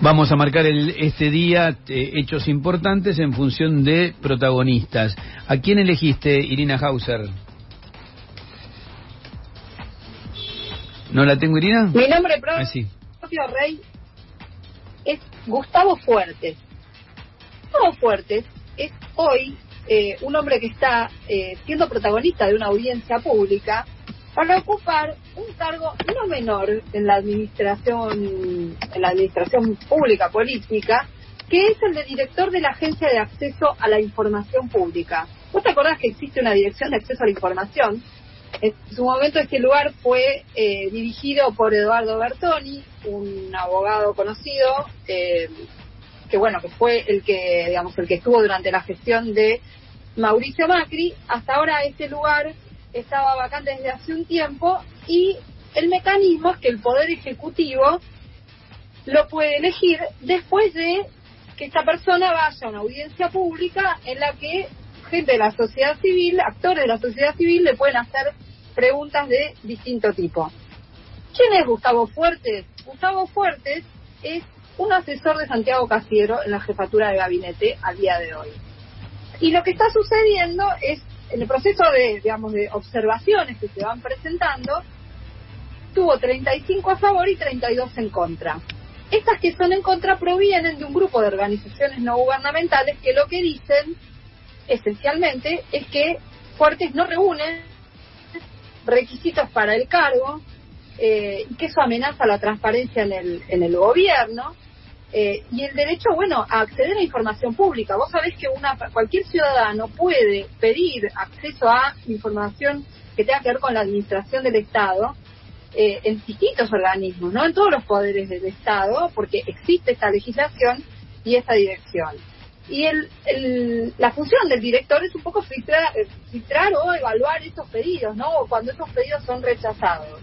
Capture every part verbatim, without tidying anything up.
Vamos a marcar el, este día eh, hechos importantes en función de protagonistas. ¿A quién elegiste, Irina Hauser? ¿No la tengo, Irina? Mi nombre propio, ah, sí. Rey, es Gustavo Fuertes. Gustavo Fuertes es hoy eh, un hombre que está eh, siendo protagonista de una audiencia pública para ocupar un cargo no menor en la administración en la administración pública política, que es el de director de la Agencia de Acceso a la Información Pública. ¿Vos te acordás que existe una Dirección de Acceso a la Información? En su momento este lugar fue eh, dirigido por Eduardo Bertoni, un abogado conocido, eh, que bueno, que fue el que, digamos, el que estuvo durante la gestión de Mauricio Macri. Hasta ahora este lugar estaba vacante desde hace un tiempo y el mecanismo es que el Poder Ejecutivo lo puede elegir después de que esta persona vaya a una audiencia pública en la que gente de la sociedad civil, actores de la sociedad civil, le pueden hacer preguntas de distinto tipo. ¿Quién es Gustavo Fuertes? Gustavo Fuertes es un asesor de Santiago Cafiero en la jefatura de gabinete al día de hoy. Y lo que está sucediendo es, en el proceso de, digamos, de observaciones que se van presentando, tuvo treinta y cinco a favor y treinta y dos en contra. Estas que son en contra provienen de un grupo de organizaciones no gubernamentales que lo que dicen, esencialmente, es que Fuertes no reúne requisitos para el cargo, eh, y que eso amenaza la transparencia en el, en el gobierno, eh, y el derecho, bueno, a acceder a información pública. Vos sabés que una cualquier ciudadano puede pedir acceso a información que tenga que ver con la administración del Estado, eh, en distintos organismos, ¿no? En todos los poderes del Estado, porque existe esta legislación y esta dirección. Y el, el, la función del director es un poco filtrar, filtrar o evaluar esos pedidos, ¿no? O cuando esos pedidos son rechazados.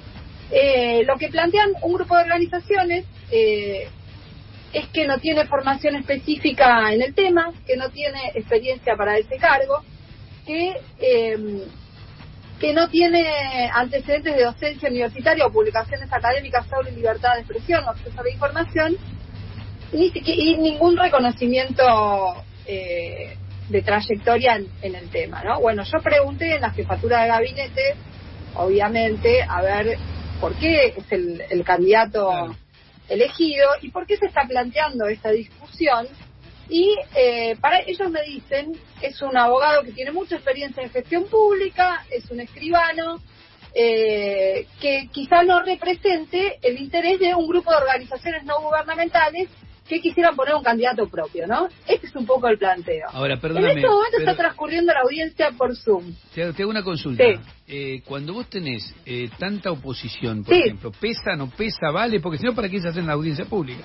Eh, lo que plantean un grupo de organizaciones eh, es que no tiene formación específica en el tema, que no tiene experiencia para ese cargo, que eh, que no tiene antecedentes de docencia universitaria o publicaciones académicas sobre libertad de expresión o acceso a la información, Ni siquiera, y ningún reconocimiento eh, de trayectoria en, en el tema, ¿no? Bueno, yo pregunté en la jefatura de gabinete, obviamente, a ver por qué es el, el candidato claro. elegido y por qué se está planteando esta discusión. Y eh, para ellos me dicen, es un abogado que tiene mucha experiencia en gestión pública, es un escribano, eh, que quizá no represente el interés de un grupo de organizaciones no gubernamentales que quisieran poner un candidato propio, ¿no? Este es un poco el planteo. Ahora, perdóname. En este momento pero... está transcurriendo la audiencia por Zoom. Te, te hago una consulta. Sí. Eh, cuando vos tenés eh, tanta oposición, por sí. ejemplo, ¿pesa, no pesa, vale? Porque si no, ¿para qué se hacen la audiencia pública?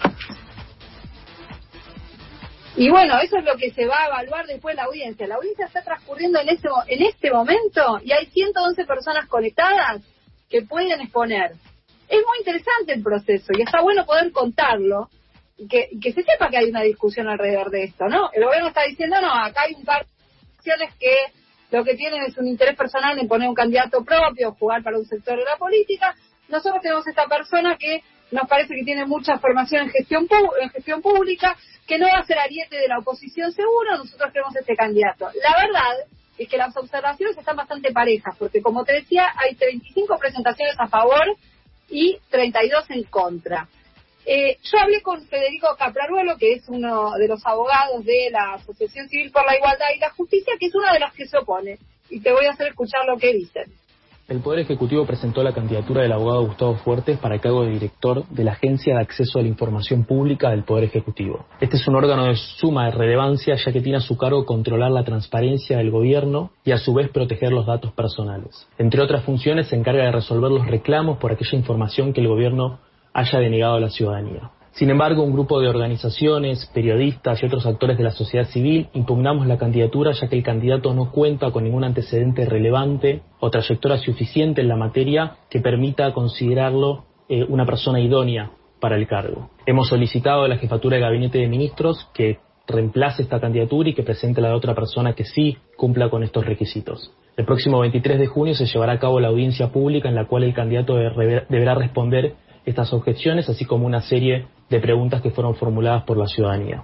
Y bueno, eso es lo que se va a evaluar después de la audiencia. La audiencia está transcurriendo en este, en este momento y hay ciento once personas conectadas que pueden exponer. Es muy interesante el proceso y está bueno poder contarlo. Que, que se sepa que hay una discusión alrededor de esto, ¿no? El gobierno está diciendo, no, acá hay un par de acciones que lo que tienen es un interés personal en poner un candidato propio, jugar para un sector de la política. Nosotros tenemos esta persona que nos parece que tiene mucha formación en gestión en gestión pública, que no va a ser ariete de la oposición seguro, nosotros queremos este candidato. La verdad es que las observaciones están bastante parejas, porque como te decía, hay treinta y cinco presentaciones a favor y treinta y dos en contra. Eh, yo hablé con Federico Capraruelo, que es uno de los abogados de la Asociación Civil por la Igualdad y la Justicia, que es uno de los que se opone, y te voy a hacer escuchar lo que dicen. El Poder Ejecutivo presentó la candidatura del abogado Gustavo Fuertes para el cargo de director de la Agencia de Acceso a la Información Pública del Poder Ejecutivo. Este es un órgano de suma relevancia, ya que tiene a su cargo controlar la transparencia del gobierno y a su vez proteger los datos personales. Entre otras funciones, se encarga de resolver los reclamos por aquella información que el gobierno haya denegado a la ciudadanía. Sin embargo, un grupo de organizaciones, periodistas y otros actores de la sociedad civil impugnamos la candidatura, ya que el candidato no cuenta con ningún antecedente relevante o trayectoria suficiente en la materia que permita considerarlo eh, una persona idónea para el cargo. Hemos solicitado a la Jefatura de Gabinete de Ministros que reemplace esta candidatura y que presente la de otra persona que sí cumpla con estos requisitos. El próximo veintitrés de junio se llevará a cabo la audiencia pública en la cual el candidato deberá responder estas objeciones, así como una serie de preguntas que fueron formuladas por la ciudadanía.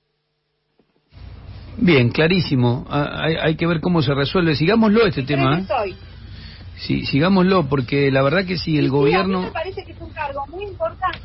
Bien, clarísimo. Hay, hay que ver cómo se resuelve. Sigámoslo este tema. ¿eh? Sí, sigámoslo, porque la verdad que si el sí, gobierno... A mí me parece que es un cargo muy importante.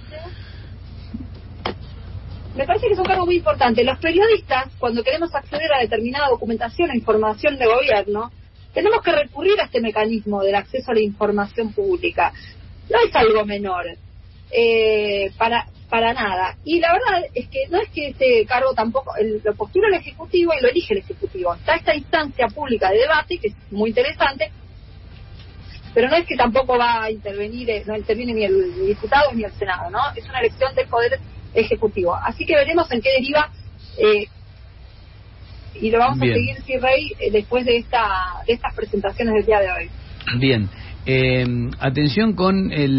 Me parece que es un cargo muy importante. Los periodistas, cuando queremos acceder a determinada documentación o información de gobierno, tenemos que recurrir a este mecanismo del acceso a la información pública. No es algo menor, eh, para para nada. Y la verdad es que no es que este cargo tampoco, el, lo postula el Ejecutivo y lo elige el Ejecutivo. Está esta instancia pública de debate, que es muy interesante, pero no es que tampoco va a intervenir, no interviene ni el diputado ni el Senado, ¿no? Es una elección del Poder Ejecutivo. Así que veremos en qué deriva, eh, y lo vamos Bien. a seguir, sí, Rey, eh, después de esta de estas presentaciones del día de hoy. Bien. Eh, atención con el